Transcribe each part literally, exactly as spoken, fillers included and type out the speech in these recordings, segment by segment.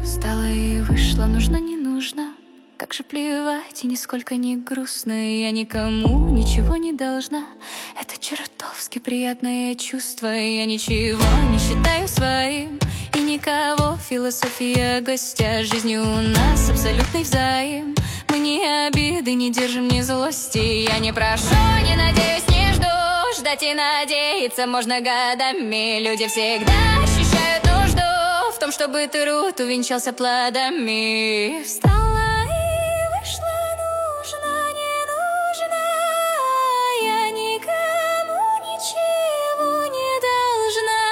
Встала и вышла, нужно, не нужно. Как же плевать, и нисколько не грустно. Я никому ничего не должна. Это чертовски приятное чувство. Я ничего не считаю своим, и никого. Философия гостя, жизнью у нас абсолютный взаим. Мы ни обиды не держим, ни злости. Я не прошу, не надеюсь, не жду. Ждать и надеяться можно годами. Люди всегда ощущают нужду в том, чтобы труд увенчался плодами. Встала и вышла, нужно, не нужно. Я никому ничего не должна.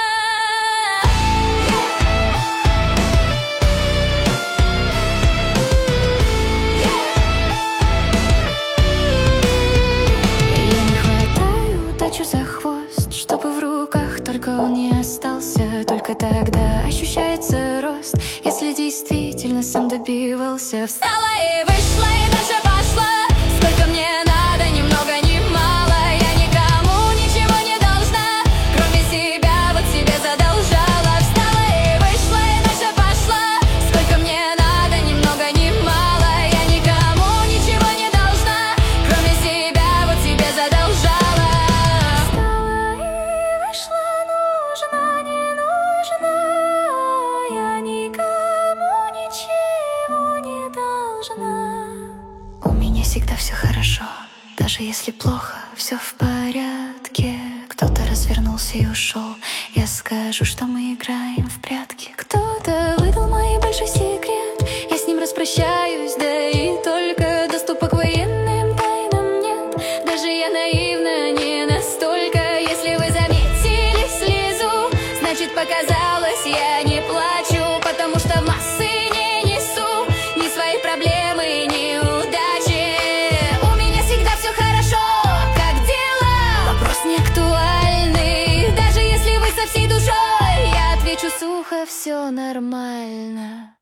Я не хватаю удачу за хвост, чтобы в руках только он не остался. Только тогда ощущается рост, если действительно сам добивался. Встала и вышла, и дальше пошла. Сколько мне надо, ни много ни мало. Я никому ничего не должна, кроме себя, вот себе задолжала. Встала и вышла, и дальше пошла. Сколько мне надо, ни много ни мало. Я никому ничего не должна, кроме себя, вот себе задолжала. Встала и вышла, нужно, не нужно. Я никому ничего не должна. У меня всегда все хорошо, даже если плохо, все в порядке. Кто-то развернулся и ушел, я скажу, что мы играем в прятки. Кто-то выдал мой большой секрет, я с ним распрощаюсь, да и только. Доступа к военным тайнам нет, даже я наивна не настолько. Если вы заметили слезу, значит показалось, я не плачу, потому что в массы не несу ни свои проблемы, ни удачи. У меня всегда все хорошо, как дела? Вопрос не актуальный, даже если вы со всей душой, я отвечу сухо, все нормально.